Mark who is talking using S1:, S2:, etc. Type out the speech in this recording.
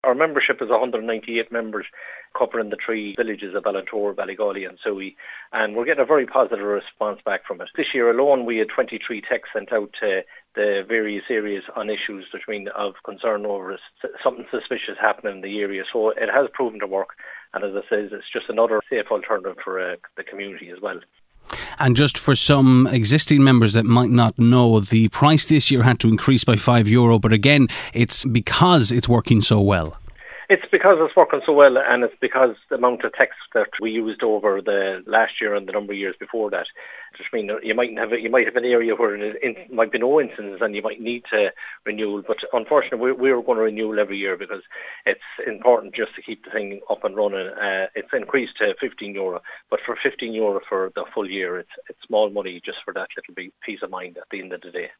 S1: Our membership is 198 members covering the three villages of Ballantor, Ballygawley and Suey, and we're getting a very positive response back from it. This year alone we had 23 texts sent out to the various areas on issues of concern over something suspicious happening in the area. So it has proven to work, and as I said, it's just another safe alternative for the community as well.
S2: And just for some existing members that might not know, the price this year had to increase by €5, but again, it's because it's working so well.
S1: It's because it's working so well, and it's because the amount of text that we used over the last year and the number of years before that. Just mean you might have an area where it might be no incidents and you might need to renew, but unfortunately we're going to renew every year because it's important just to keep the thing up and running. It's increased to €15, but for €15 for the full year, it's small money just for that little bit peace of mind at the end of the day.